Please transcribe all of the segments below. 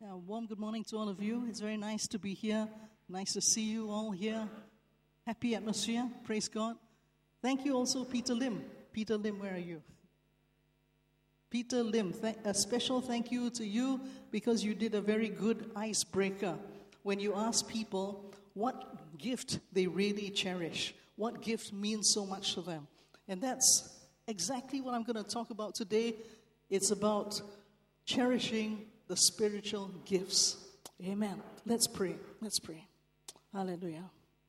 Warm good morning to all of you. It's very nice to be here. Nice to see you all here. Happy atmosphere. Praise God. Thank you also, Peter Lim. Peter Lim, where are you? Peter Lim, a special thank you to you because you did a very good icebreaker when you asked people what gift they really cherish, what gift means so much to them. And that's exactly what I'm going to talk about today. It's about cherishing the spiritual gifts. Amen. Let's pray. Let's pray. Hallelujah.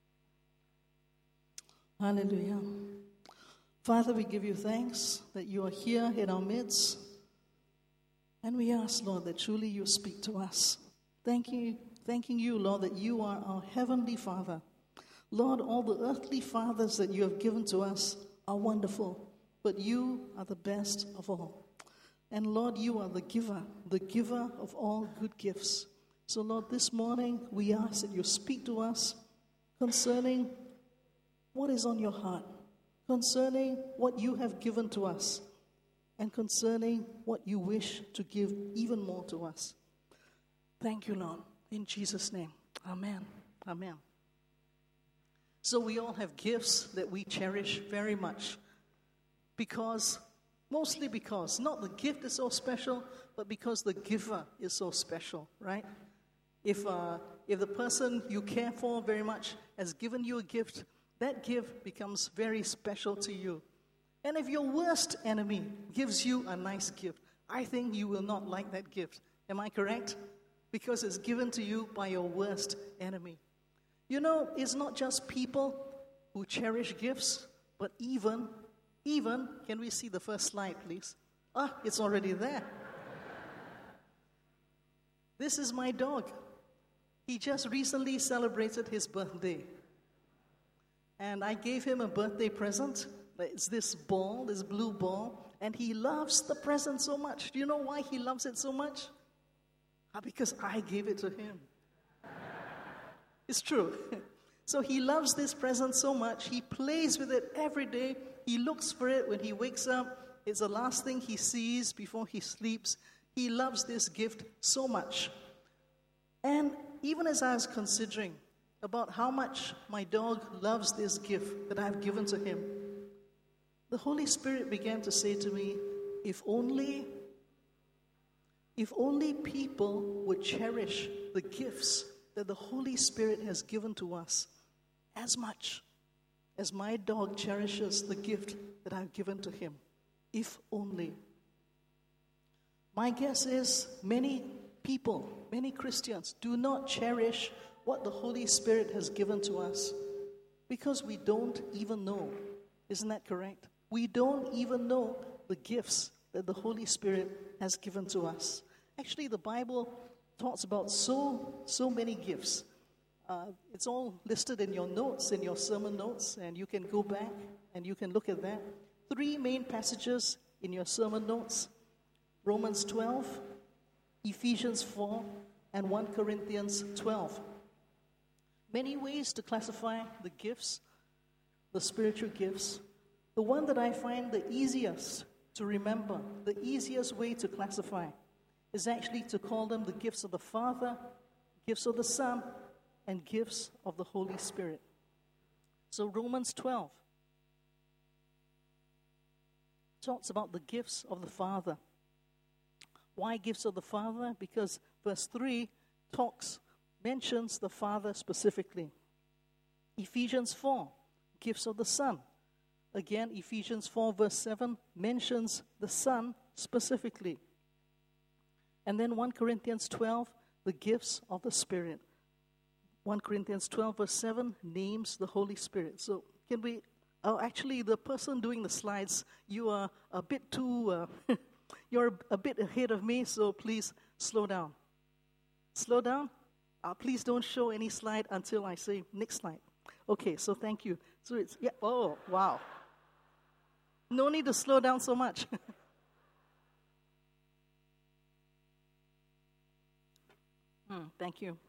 Hallelujah. Father, we give you thanks that you are here in our midst. And we ask, Lord, that truly you speak to us. Thanking you, Lord, that you are our heavenly Father. Lord, all the earthly fathers that you have given to us are wonderful, but you are the best of all. And Lord, you are the giver of all good gifts. So Lord, this morning we ask that you speak to us concerning what is on your heart, concerning what you have given to us, and concerning what you wish to give even more to us. Thank you, Lord. In Jesus' name, amen. Amen. So we all have gifts that we cherish very much mostly because, not the gift is so special, but because the giver is so special, right? If the person you care for very much has given you a gift, that gift becomes very special to you. And if your worst enemy gives you a nice gift, I think you will not like that gift. Am I correct? Because it's given to you by your worst enemy. You know, it's not just people who cherish gifts, but even, can we see the first slide, please? It's already there. This is my dog. He just recently celebrated his birthday. And I gave him a birthday present. It's this ball, this blue ball. And he loves the present so much. Do you know why he loves it so much? Because I gave it to him. It's true. So he loves this present so much. He plays with it every day. He looks for it when he wakes up. It's the last thing he sees before he sleeps. He loves this gift so much. And even as I was considering about how much my dog loves this gift that I've given to him, the Holy Spirit began to say to me, if only people would cherish the gifts that the Holy Spirit has given to us as much as my dog cherishes the gift that I've given to him. If only. My guess is many people, many Christians, do not cherish what the Holy Spirit has given to us because we don't even know. Isn't that correct? We don't even know the gifts that the Holy Spirit has given to us. Actually, the Bible talks about so many gifts. It's all listed in your notes, in your sermon notes, and you can go back and you can look at that. 3 main passages in your sermon notes: Romans 12, Ephesians 4, and 1 Corinthians 12. Many ways to classify the gifts, the spiritual gifts. The one that I find the easiest to remember, the easiest way to classify, is actually to call them the gifts of the Father, gifts of the Son, and gifts of the Holy Spirit. So Romans 12 talks about the gifts of the Father. Why gifts of the Father? Because verse 3 mentions the Father specifically. Ephesians 4, gifts of the Son. Again, Ephesians 4 verse 7 mentions the Son specifically. And then 1 Corinthians 12, the gifts of the Spirit. 1 Corinthians 12 verse 7 names the Holy Spirit. So can we, actually the person doing the slides, you are a bit too, you're a bit ahead of me, so please slow down. Slow down. Please don't show any slide until I say next slide. Okay, so thank you. So it's, oh, wow. No need to slow down so much. Thank you.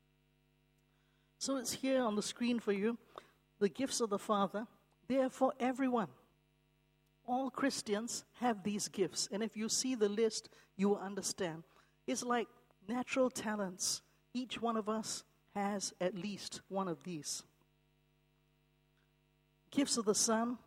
So it's here on the screen for you. The gifts of the Father, they are for everyone. All Christians have these gifts. And if you see the list, you will understand. It's like natural talents. Each one of us has at least one of these. Gifts of the Son,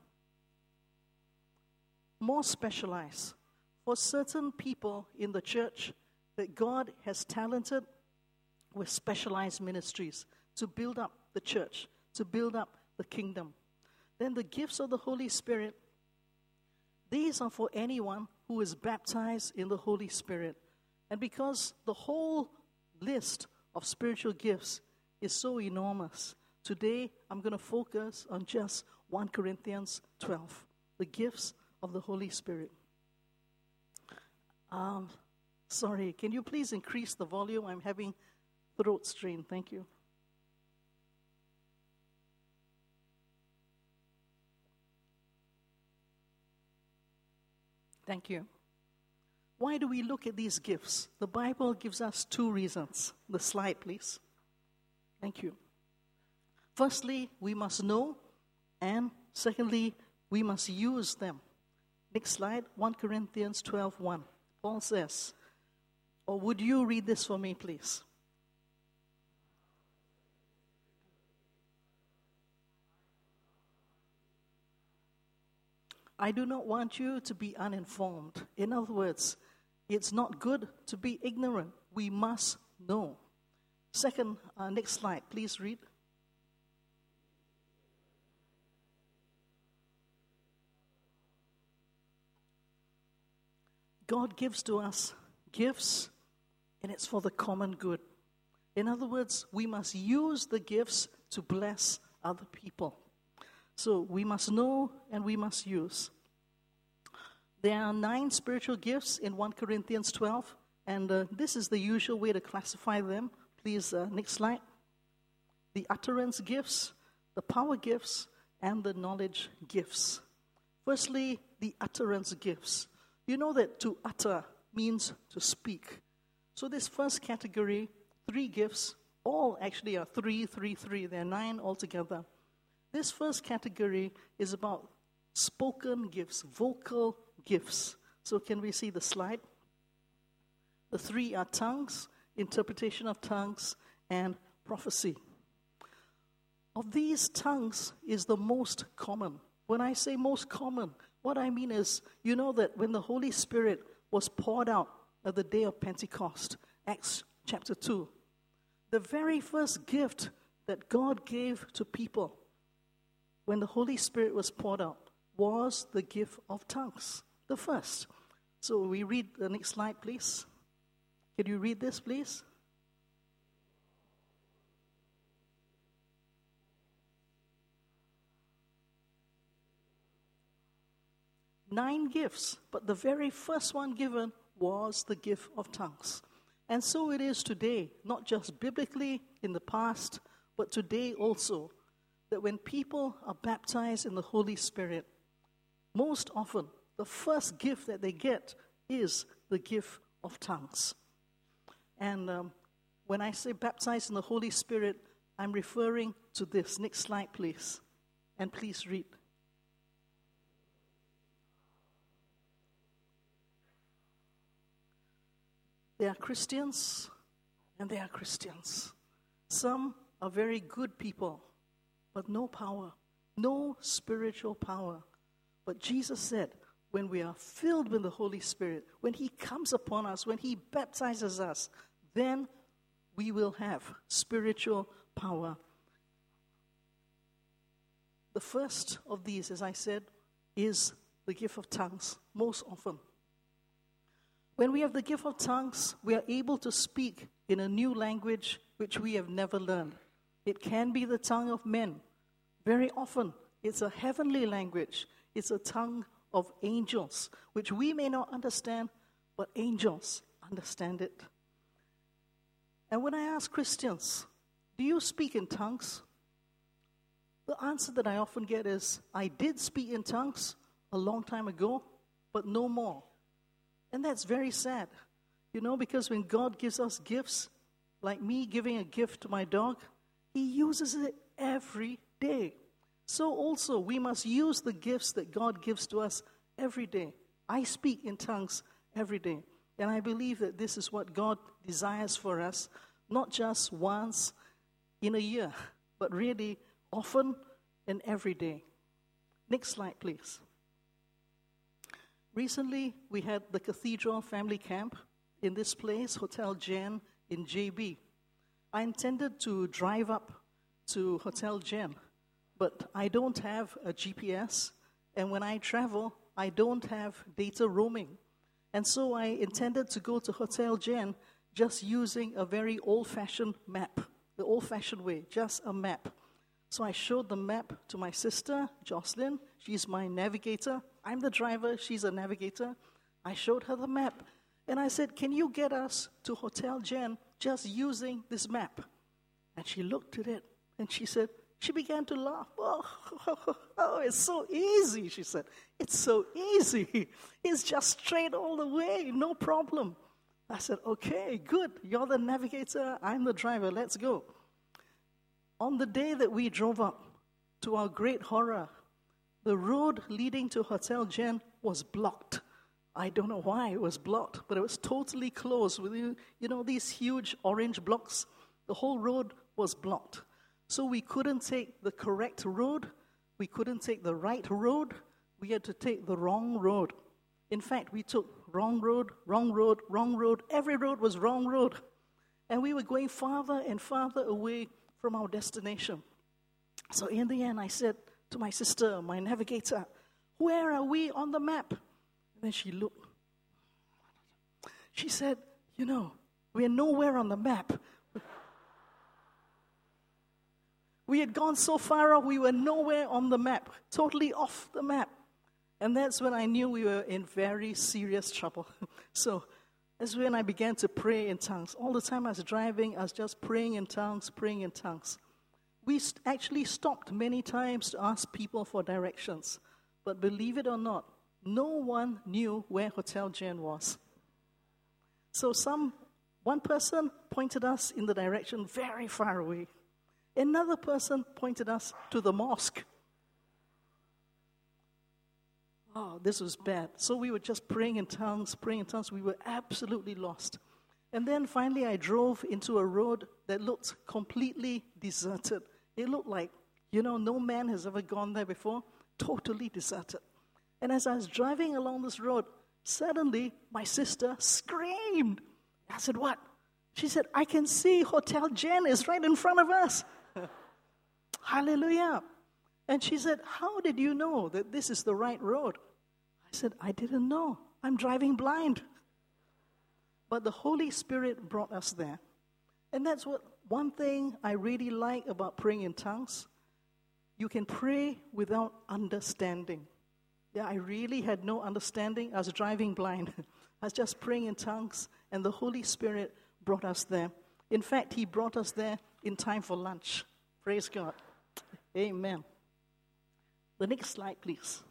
more specialized. For certain people in the church that God has talented with specialized ministries to build up the church, to build up the kingdom. Then the gifts of the Holy Spirit, these are for anyone who is baptized in the Holy Spirit. And because the whole list of spiritual gifts is so enormous, today I'm going to focus on just 1 Corinthians 12, the gifts of the Holy Spirit. Sorry, can you please increase the volume? I'm having throat strain. Thank you. Thank you. Why do we look at these gifts? The Bible gives us two reasons. The slide, please. Thank you. Firstly, we must know, and secondly, we must use them. Next slide, 1 Corinthians 12:1. Paul says, or would you read this for me, please? I do not want you to be uninformed. In other words, it's not good to be ignorant. We must know. Second, next slide, please read. God gives to us gifts, and it's for the common good. In other words, we must use the gifts to bless other people. So we must know and we must use. There are 9 spiritual gifts in 1 Corinthians 12, and this is the usual way to classify them. Please, next slide. The utterance gifts, the power gifts, and the knowledge gifts. Firstly, the utterance gifts. You know that to utter means to speak. So this first category, 3 gifts, all actually are 3. There are 9 altogether. This first category is about spoken gifts, vocal gifts. So can we see the slide? The 3 are tongues, interpretation of tongues, and prophecy. Of these, tongues is the most common. When I say most common, what I mean is, you know that when the Holy Spirit was poured out at the day of Pentecost, Acts chapter 2, the very first gift that God gave to people when the Holy Spirit was poured out was the gift of tongues, the first. So we read the next slide, please. Can you read this, please? Nine gifts, but the very first one given was the gift of tongues. And so it is today, not just biblically in the past, but today also, that when people are baptized in the Holy Spirit, most often the first gift that they get is the gift of tongues. And when I say baptized in the Holy Spirit, I'm referring to this. Next slide, please. And please read. There are Christians and there are Christians. Some are very good people, but no power, no spiritual power. But Jesus said, when we are filled with the Holy Spirit, when He comes upon us, when He baptizes us, then we will have spiritual power. The first of these, as I said, is the gift of tongues, most often. When we have the gift of tongues, we are able to speak in a new language which we have never learned. It can be the tongue of men. Very often, it's a heavenly language. It's a tongue of angels, which we may not understand, but angels understand it. And when I ask Christians, do you speak in tongues? The answer that I often get is, I did speak in tongues a long time ago, but no more. And that's very sad, because when God gives us gifts, like me giving a gift to my dog, He uses it every day. So also, we must use the gifts that God gives to us every day. I speak in tongues every day. And I believe that this is what God desires for us, not just once in a year, but really often and every day. Next slide, please. Recently, we had the Cathedral Family Camp in this place, Hotel Jen in JB. I intended to drive up to Hotel Jen, but I don't have a GPS, and when I travel, I don't have data roaming. And so I intended to go to Hotel Jen just using a very old-fashioned map, the old-fashioned way, just a map. So I showed the map to my sister, Jocelyn. She's my navigator. I'm the driver. She's a navigator. I showed her the map. And I said, can you get us to Hotel Jen just using this map? And she looked at it, and she began to laugh. Oh, it's so easy, she said. It's so easy. It's just straight all the way, no problem. I said, okay, good. You're the navigator. I'm the driver. Let's go. On the day that we drove up, to our great horror, the road leading to Hotel Jen was blocked. I don't know why it was blocked, but it was totally closed with, these huge orange blocks. The whole road was blocked. So we couldn't take the correct road. We couldn't take the right road. We had to take the wrong road. In fact, we took wrong road, wrong road, wrong road. Every road was wrong road. And we were going farther and farther away from our destination. So in the end, I said to my sister, my navigator, where are we on the map? And then she looked. She said, we are nowhere on the map. We had gone so far off, we were nowhere on the map, totally off the map. And that's when I knew we were in very serious trouble. So that's when I began to pray in tongues. All the time I was driving, I was just praying in tongues, praying in tongues. We actually stopped many times to ask people for directions. But believe it or not, no one knew where Hotel Jen was. So one person pointed us in the direction very far away. Another person pointed us to the mosque. Oh, this was bad. So we were just praying in tongues. We were absolutely lost. And then finally I drove into a road that looked completely deserted. It looked like, no man has ever gone there before. Totally deserted. And as I was driving along this road, suddenly my sister screamed. I said, what? She said, I can see Hotel Jen is right in front of us. Hallelujah. And she said, how did you know that this is the right road? I said, I didn't know. I'm driving blind. But the Holy Spirit brought us there. And that's one thing I really like about praying in tongues. You can pray without understanding. Yeah, I really had no understanding. I was driving blind. I was just praying in tongues, and the Holy Spirit brought us there. In fact, He brought us there in time for lunch. Praise God. Amen. The next slide, please.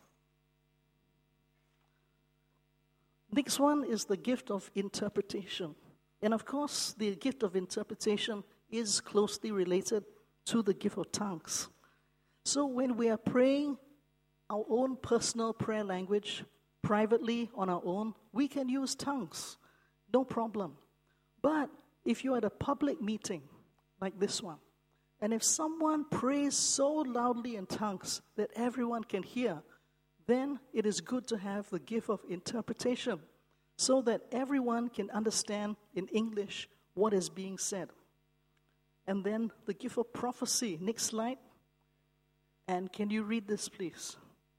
Next one is the gift of interpretation. And of course, the gift of interpretation is closely related to the gift of tongues. So when we are praying our own personal prayer language, privately on our own, we can use tongues. No problem. But if you're at a public meeting like this one, and if someone prays so loudly in tongues that everyone can hear, then it is good to have the gift of interpretation so that everyone can understand in English what is being said. And then the gift of prophecy. Next slide. And can you read this, please?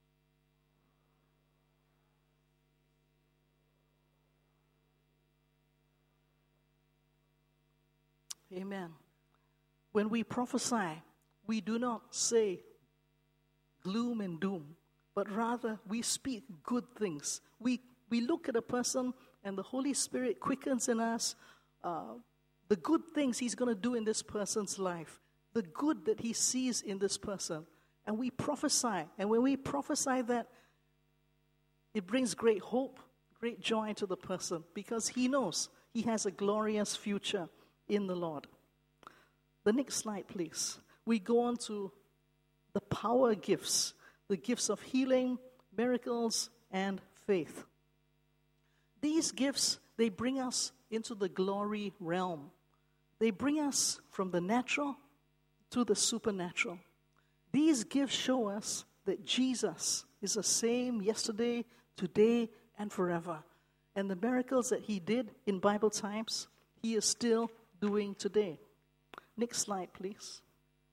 Amen. When we prophesy, we do not say gloom and doom, but rather we speak good things. We look at a person and the Holy Spirit quickens in us the good things He's going to do in this person's life, the good that He sees in this person. And we prophesy. And when we prophesy that, it brings great hope, great joy to the person because he knows he has a glorious future in the Lord. The next slide, please. We go on to the power gifts, the gifts of healing, miracles, and faith. These gifts, They bring us into the glory realm. They bring us from the natural to the supernatural. These gifts show us that Jesus is the same yesterday, today, and forever. And the miracles that he did in Bible times, he is still doing today. Next slide, please.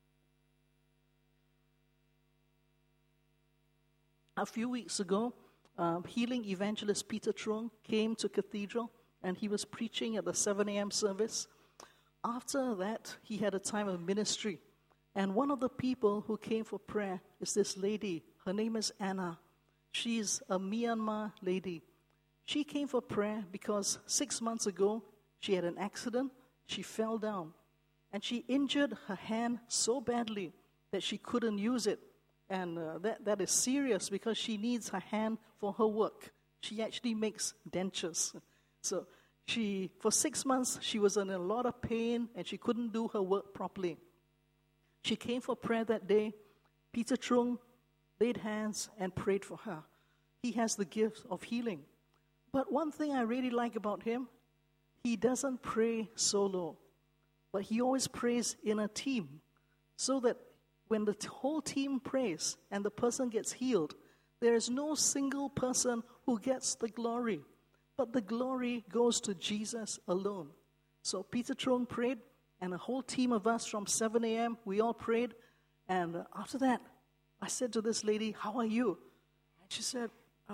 A few weeks ago, healing evangelist Peter Trung came to Cathedral, and he was preaching at the 7 a.m. service. After that, he had a time of ministry. And one of the people who came for prayer is this lady. Her name is Anna. She's a Myanmar lady. She came for prayer because 6 months ago, she had an accident. She fell down. And she injured her hand so badly that she couldn't use it. And that is serious because she needs her hand for her work. She actually makes dentures. So for 6 months, she was in a lot of pain and she couldn't do her work properly. She came for prayer that day. Peter Trung laid hands and prayed for her. He has the gift of healing. But one thing I really like about him, he doesn't pray solo, but he always prays in a team, so that when the whole team prays and the person gets healed, there is no single person who gets the glory, but the glory goes to Jesus alone. So Peter Trung prayed, and a whole team of us from 7 a.m., we all prayed. And after that, I said to this lady, "How are you?" And she said,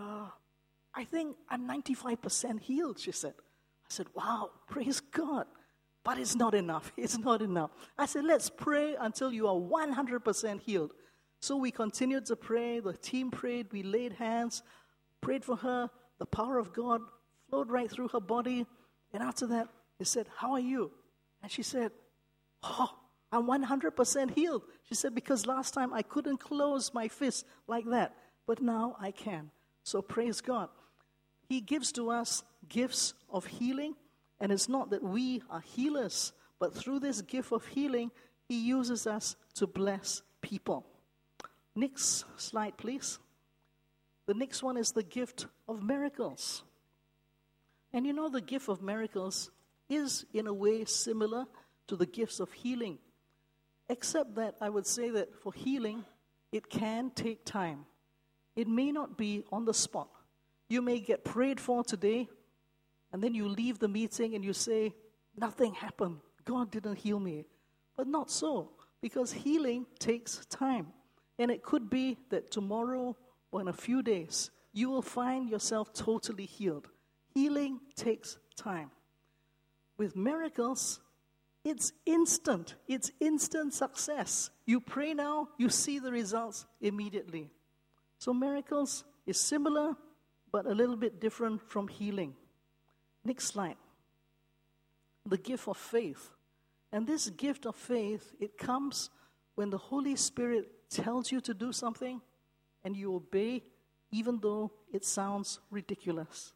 "I think I'm 95% healed," she said. I said, "Wow, praise God. But it's not enough. It's not enough." I said, "Let's pray until you are 100% healed." So we continued to pray. The team prayed. We laid hands, prayed for her. The power of God flowed right through her body. And after that, they said, "How are you?" And she said, "Oh, I'm 100% healed." She said, "Because last time I couldn't close my fist like that, but now I can." So praise God. He gives to us gifts of healing. And it's not that we are healers, but through this gift of healing, he uses us to bless people. Next slide, please. The next one is the gift of miracles. And you know, the gift of miracles is in a way similar to the gifts of healing, except that I would say that for healing, it can take time. It may not be on the spot. You may get prayed for today, and then you leave the meeting and you say, "Nothing happened. God didn't heal me." But not so, because healing takes time. And it could be that tomorrow or in a few days, you will find yourself totally healed. Healing takes time. With miracles, it's instant. It's instant success. You pray now, you see the results immediately. So miracles is similar, but a little bit different from healing. Next slide. The gift of faith. And this gift of faith, it comes when the Holy Spirit tells you to do something and you obey, even though it sounds ridiculous.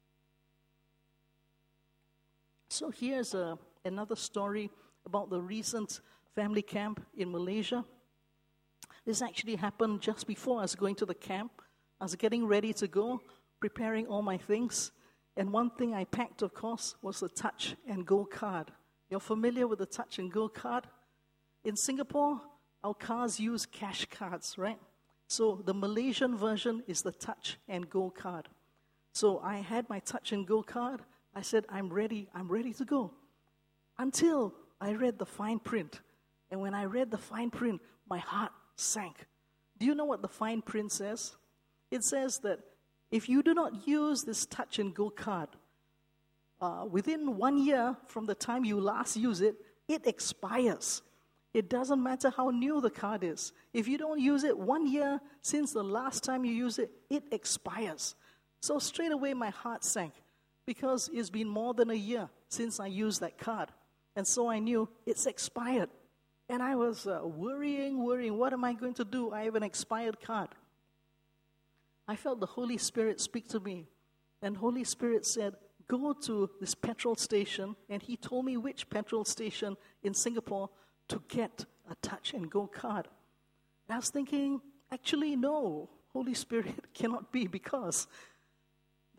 So here's another story about the recent family camp in Malaysia. This actually happened just before I was going to the camp. I was getting ready to go, preparing all my things. And one thing I packed, of course, was the Touch and Go card. You're familiar with the Touch and Go card? In Singapore, our cars use cash cards, right? So the Malaysian version is the Touch and Go card. So I had my Touch and Go card. I said, I'm ready to go. Until I read the fine print. And when I read the fine print, my heart sank. Do you know what the fine print says? It says that if you do not use this Touch and Go card, within 1 year from the time you last use it, it expires. It doesn't matter how new the card is. If you don't use it 1 year since the last time you use it, it expires. So straight away my heart sank because it's been more than a year since I used that card. And so I knew it's expired. And I was worrying, what am I going to do? I have an expired card. I felt the Holy Spirit speak to me. And Holy Spirit said, go to this petrol station. And he told me which petrol station in Singapore to get a Touch and Go card. And I was thinking, actually, no, Holy Spirit cannot be, because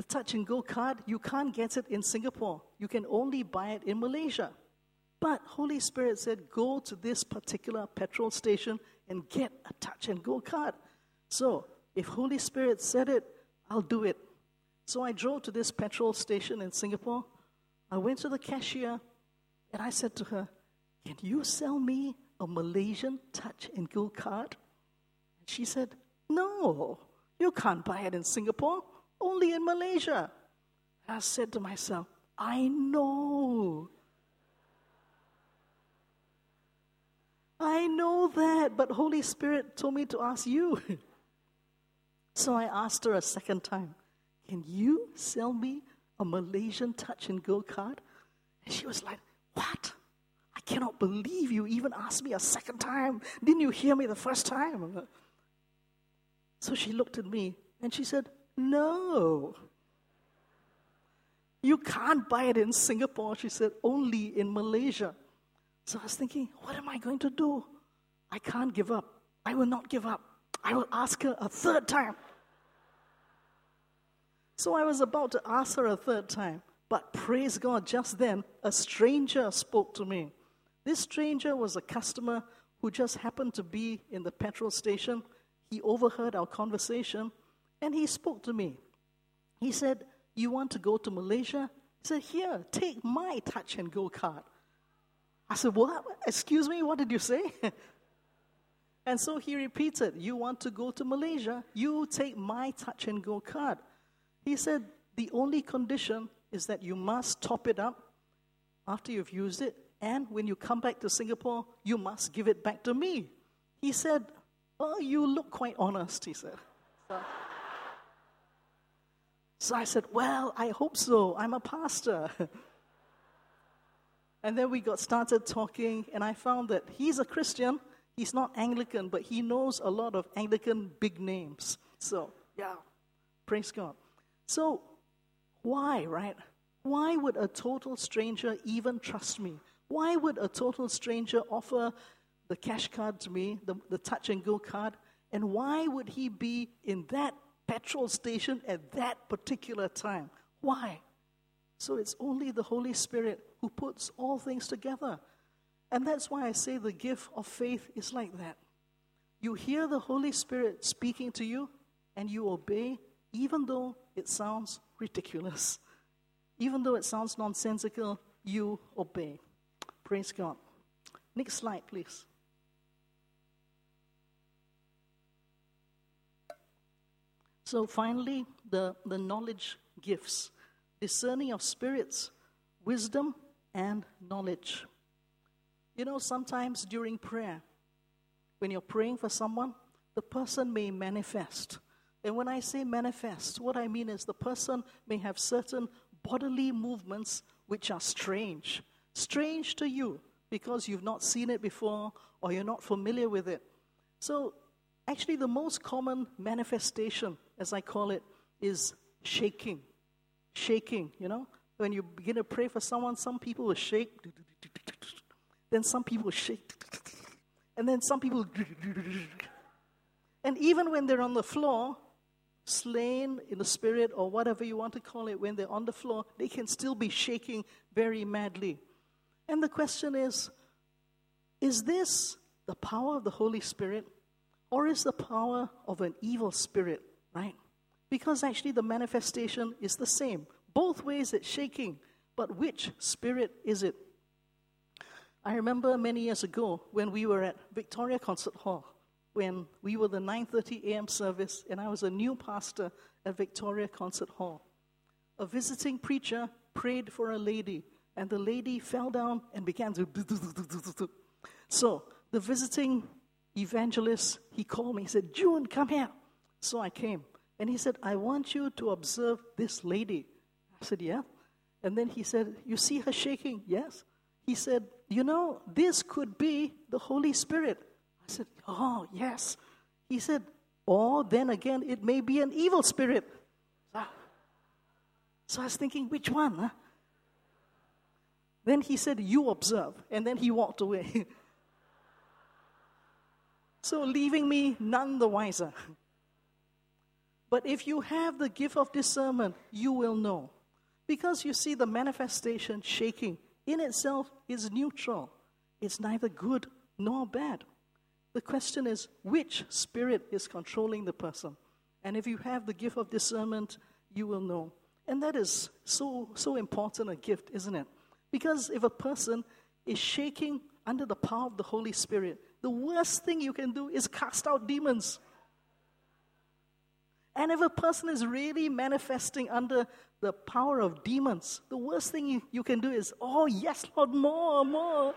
The Touch and Go card, you can't get it in Singapore. You can only buy it in Malaysia. But Holy Spirit said, go to this particular petrol station and get a Touch and Go card. So, if Holy Spirit said it, I'll do it. So I drove to this petrol station in Singapore. I went to the cashier and I said to her, can you sell me a Malaysian Touch and Go card? And she said, no, you can't buy it in Singapore, only in Malaysia. I said to myself, I know that, but Holy Spirit told me to ask you. So I asked her a second time, can you sell me a Malaysian Touch and Go card? And she was like, what? I cannot believe you even asked me a second time. Didn't you hear me the first time? So she looked at me and she said, no. You can't buy it in Singapore, she said, only in Malaysia. So I was thinking, what am I going to do? I can't give up. I will not give up. I will ask her a third time. So I was about to ask her a third time. But praise God, just then, a stranger spoke to me. This stranger was a customer who just happened to be in the petrol station. He overheard our conversation, and he spoke to me. He said, you want to go to Malaysia? He said, here, take my Touch and Go card. I said, what? Excuse me, what did you say? And so he repeated, you want to go to Malaysia? You take my Touch and Go card. He said, the only condition is that you must top it up after you've used it, and when you come back to Singapore, you must give it back to me. He said, oh, you look quite honest, he said. So I said, well, I hope so. I'm a pastor. And then we got started talking, and I found that he's a Christian. He's not Anglican, but he knows a lot of Anglican big names. So, yeah, praise God. So, why, right? Why would a total stranger even trust me? Why would a total stranger offer the cash card to me, the Touch and Go card? And why would he be in that petrol station at that particular time? Why? So it's only the Holy Spirit who puts all things together. And that's why I say the gift of faith is like that. You hear the Holy Spirit speaking to you, and you obey, even though it sounds ridiculous. Even though it sounds nonsensical, you obey. Praise God. Next slide, please. So finally, the knowledge gifts. Discerning of spirits, wisdom, and knowledge. You know, sometimes during prayer, when you're praying for someone, the person may manifest. And when I say manifest, what I mean is the person may have certain bodily movements which are strange. Strange to you because you've not seen it before or you're not familiar with it. So actually the most common manifestation, as I call it, is shaking. Shaking, you know. When you begin to pray for someone, some people will shake. Then some people shake. And then some people... And even when they're on the floor, slain in the spirit or whatever you want to call it, when they're on the floor, they can still be shaking very madly. And the question is this the power of the Holy Spirit or is the power of an evil spirit, right? Because actually the manifestation is the same. Both ways it's shaking, but which spirit is it? I remember many years ago when we were at Victoria Concert Hall, when we were the 9:30 a.m. service, and I was a new pastor at Victoria Concert Hall. A visiting preacher prayed for a lady, and the lady fell down and began to... So the visiting evangelist, he called me, he said, June, come here. So I came, and he said, I want you to observe this lady. I said, yeah. And then he said, you see her shaking? Yes. He said, you know, this could be the Holy Spirit. I said, oh, yes. He said, or then again, it may be an evil spirit. So I was thinking, which one? Huh? Then he said, you observe. And then he walked away. So leaving me none the wiser. But if you have the gift of discernment, you will know. Because you see, the manifestation, shaking, in itself is neutral. It's neither good nor bad. The question is, which spirit is controlling the person? And if you have the gift of discernment, you will know. And that is so important a gift, isn't it? Because if a person is shaking under the power of the Holy Spirit, the worst thing you can do is cast out demons. And if a person is really manifesting under the power of demons, the worst thing you can do is, oh yes, Lord, more.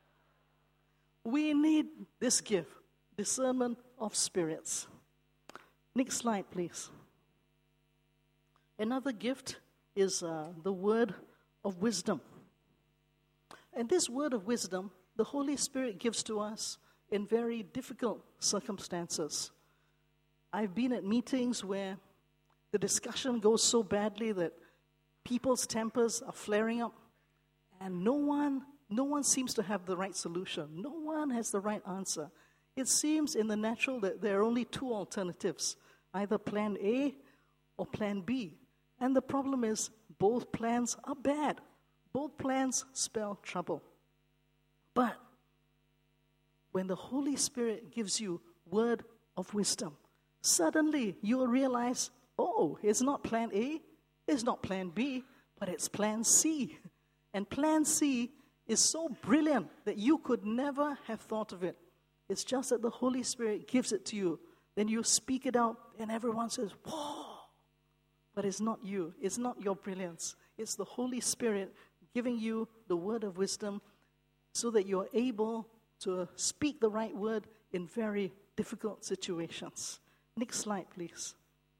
We need this gift, discernment of spirits. Next slide, please. Another gift is the word of wisdom. And this word of wisdom, the Holy Spirit gives to us in very difficult circumstances. I've been at meetings where the discussion goes so badly that people's tempers are flaring up, and no one seems to have the right solution. No one has the right answer. It seems in the natural that there are only two alternatives, either plan A or plan B. And the problem is both plans are bad. Both plans spell trouble. But when the Holy Spirit gives you word of wisdom, suddenly you will realize, oh, it's not plan A, it's not plan B, but it's plan C. And plan C is so brilliant that you could never have thought of it. It's just that the Holy Spirit gives it to you. Then you speak it out, and everyone says, whoa. But it's not you. It's not your brilliance. It's the Holy Spirit giving you the word of wisdom so that you're able to speak the right word in very difficult situations. Next slide, please.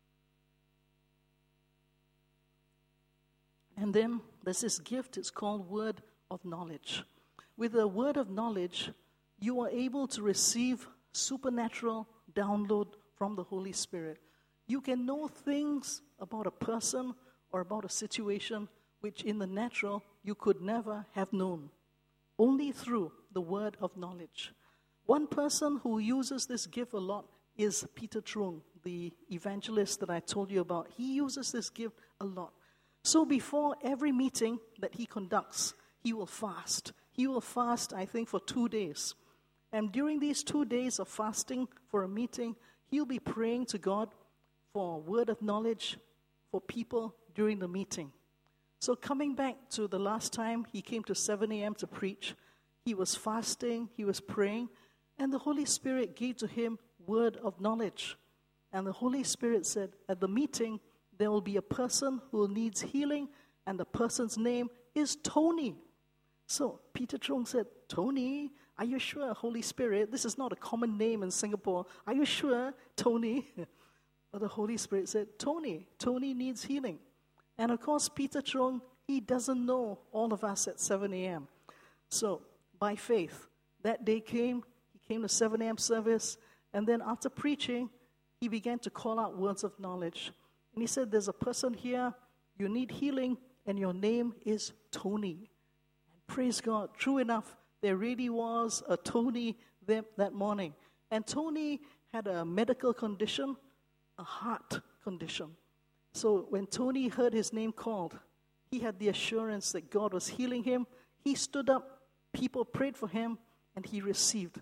And then there's this gift, it's called word of knowledge. With the word of knowledge, you are able to receive supernatural download from the Holy Spirit. You can know things about a person or about a situation which in the natural you could never have known, only through the word of knowledge. One person who uses this gift a lot is Peter Trung, the evangelist that I told you about. He uses this gift a lot. So before every meeting that he conducts, he will fast. He will fast, I think, for 2 days. And during these 2 days of fasting for a meeting, he'll be praying to God for a word of knowledge for people during the meeting. So coming back to the last time he came to 7 a.m. to preach, he was fasting, he was praying, and the Holy Spirit gave to him word of knowledge. And the Holy Spirit said, at the meeting, there will be a person who needs healing, and the person's name is Tony. So Peter Trung said, Tony, are you sure, Holy Spirit? This is not a common name in Singapore. Are you sure, Tony? But the Holy Spirit said, Tony needs healing. And of course, Peter Trung, he doesn't know all of us at 7 a.m. So by faith, that day came, he came to 7 a.m. service, and then after preaching, he began to call out words of knowledge. And he said, there's a person here, you need healing, and your name is Tony. And praise God, true enough, there really was a Tony that morning. And Tony had a medical condition, a heart condition. So when Tony heard his name called, he had the assurance that God was healing him. He stood up, people prayed for him, and he received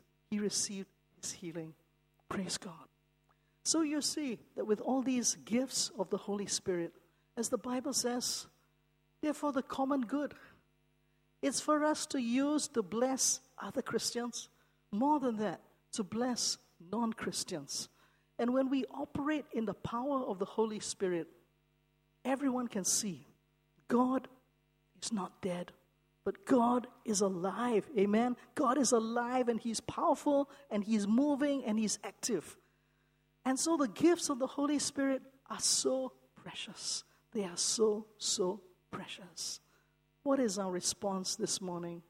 his healing. Praise God. So you see that with all these gifts of the Holy Spirit, as the Bible says, they're for the common good. It's for us to use to bless other Christians. More than that, to bless non-Christians. And when we operate in the power of the Holy Spirit, everyone can see God is not dead, but God is alive. Amen? God is alive, and He's powerful, and He's moving, and He's active. And so the gifts of the Holy Spirit are so precious. They are so, so precious. What is our response this morning?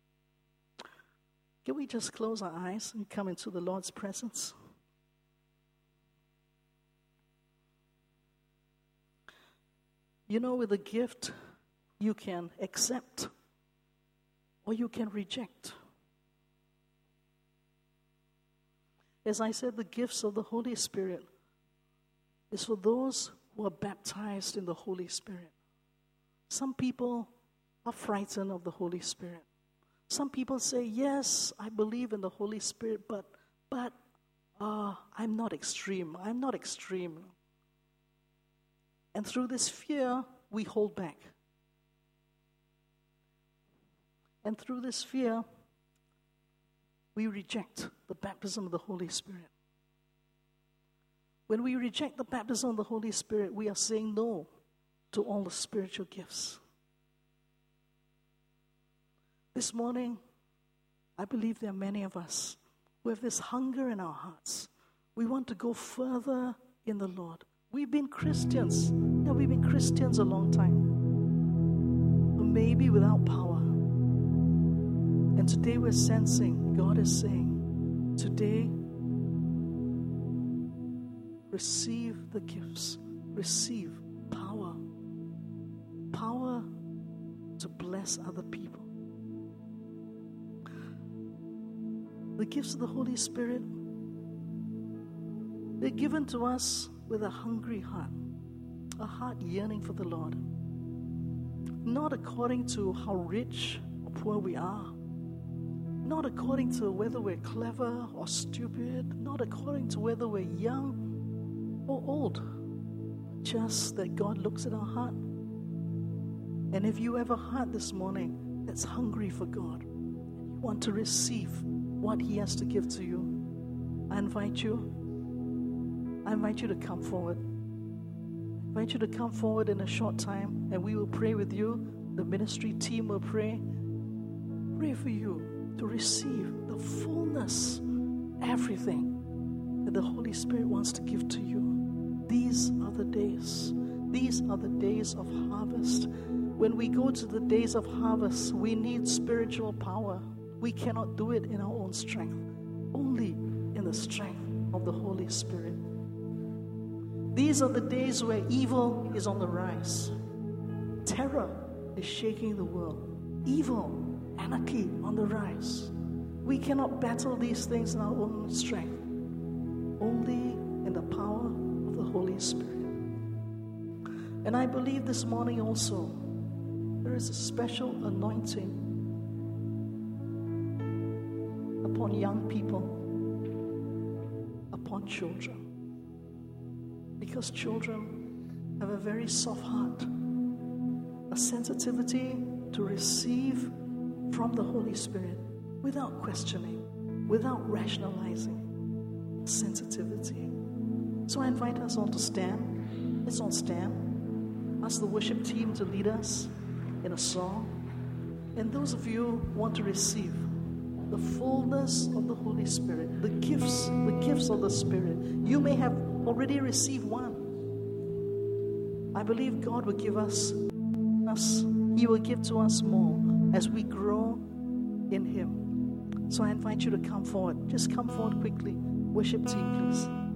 Can we just close our eyes and come into the Lord's presence? You know, with a gift, you can accept or you can reject. As I said, the gifts of the Holy Spirit is for those who are baptized in the Holy Spirit. Some people are frightened of the Holy Spirit. Some people say, yes, I believe in the Holy Spirit, but I'm not extreme. I'm not extreme. And through this fear, we hold back. And through this fear, we reject the baptism of the Holy Spirit. When we reject the baptism of the Holy Spirit, we are saying no to all the spiritual gifts. This morning, I believe there are many of us who have this hunger in our hearts. We want to go further in the Lord. We've been Christians. Yeah, we've been Christians a long time. But maybe without power. And today we're sensing, God is saying, today, receive the gifts. Receive power. Power to bless other people. The gifts of the Holy Spirit, they're given to us with a hungry heart, a heart yearning for the Lord. Not according to how rich or poor we are, not according to whether we're clever or stupid, not according to whether we're young or old, just that God looks at our heart. And if you have a heart this morning that's hungry for God, and you want to receive what He has to give to you, I invite you to come forward. I invite you to come forward in a short time, and we will pray with you. The ministry team will pray for you to receive the fullness, everything that the Holy Spirit wants to give to you. These are the days. These are the days of harvest. When we go to the days of harvest, we need spiritual power. We cannot do it in our own strength, only in the strength of the Holy Spirit. These are the days where evil is on the rise. Terror is shaking the world. Evil, anarchy on the rise. We cannot battle these things in our own strength, only in the power of the Holy Spirit. And I believe this morning also, there is a special anointing upon young people, upon children. Because children have a very soft heart, a sensitivity to receive from the Holy Spirit without questioning, without rationalizing. Sensitivity. So I invite us all to stand. Let's all stand. Ask the worship team to lead us in a song. And those of you who want to receive the fullness of the Holy Spirit, the gifts of the Spirit, you may have already received one. I believe God will give us, He will give to us more as we grow in Him. So I invite you to come forward. Just come forward quickly. Worship team, please.